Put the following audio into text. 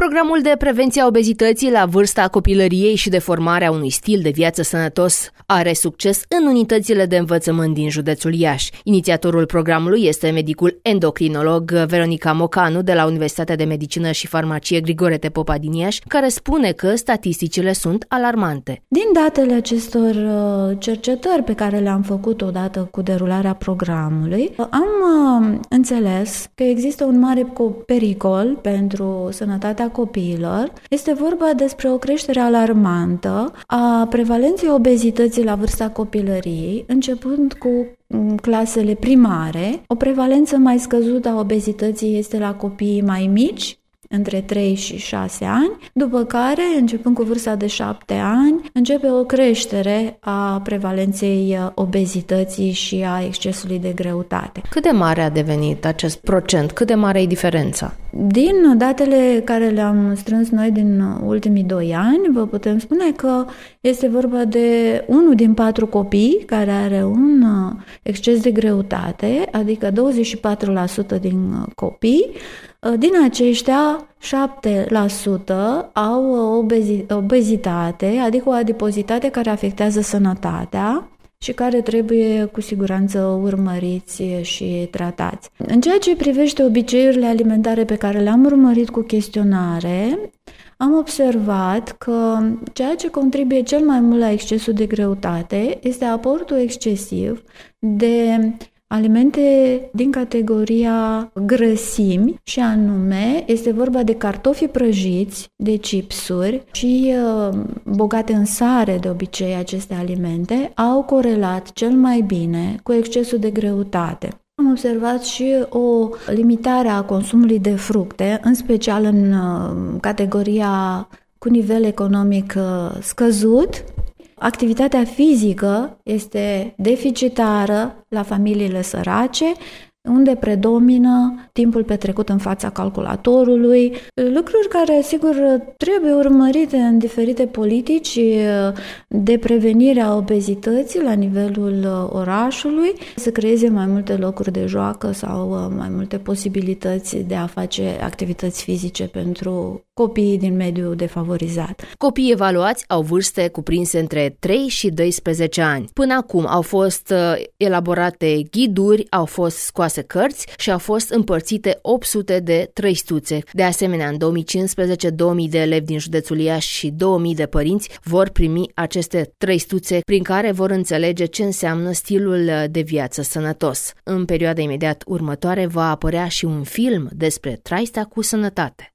Programul de prevenție a obezității la vârsta copilăriei și de formarea unui stil de viață sănătos are succes în unitățile de învățământ din județul Iași. Inițiatorul programului este medicul endocrinolog Veronica Mocanu de la Universitatea de Medicină și Farmacie Grigore Popa din Iași, care spune că statisticile sunt alarmante. Din datele acestor cercetări pe care le-am făcut odată cu derularea programului, am înțeles că există un mare pericol pentru sănătatea copiilor. Este vorba despre o creștere alarmantă a prevalenței obezității la vârsta copilăriei, începând cu clasele primare. O prevalență mai scăzută a obezității este la copiii mai mici, între 3 și 6 ani, după care, începând cu vârsta de 7 ani, începe o creștere a prevalenței obezității și a excesului de greutate. Cât de mare a devenit acest procent? Cât de mare e diferența? Din datele care le-am strâns noi din ultimii 2 ani, vă putem spune că este vorba de 1 din 4 copii care are un exces de greutate, adică 24% din copii. Din aceștia, 7% au obezitate, adică o adipozitate care afectează sănătatea și care trebuie cu siguranță urmăriți și tratați. În ceea ce privește obiceiurile alimentare pe care le-am urmărit cu chestionare, am observat că ceea ce contribuie cel mai mult la excesul de greutate este aportul excesiv de alimente din categoria grăsimi, și anume este vorba de cartofi prăjiți, de chipsuri și bogate în sare. De obicei, aceste alimente au corelat cel mai bine cu excesul de greutate. Am observat și o limitare a consumului de fructe, în special în categoria cu nivel economic scăzut. Activitatea fizică este deficitară la familiile sărace, unde predomină timpul petrecut în fața calculatorului, lucruri care, sigur, trebuie urmărite în diferite politici de prevenire a obezității la nivelul orașului, să creeze mai multe locuri de joacă sau mai multe posibilități de a face activități fizice pentru copiii din mediul defavorizat. Copiii evaluați au vârste cuprinse între 3 și 12 ani. Până acum au fost elaborate ghiduri, au fost scoase cărți și au fost împărțite 800 de trăistuțe. De asemenea, în 2015, 2000 de elevi din județul Iași și 2000 de părinți vor primi aceste trăistuțe prin care vor înțelege ce înseamnă stilul de viață sănătos. În perioada imediat următoare va apărea și un film despre traista cu sănătate.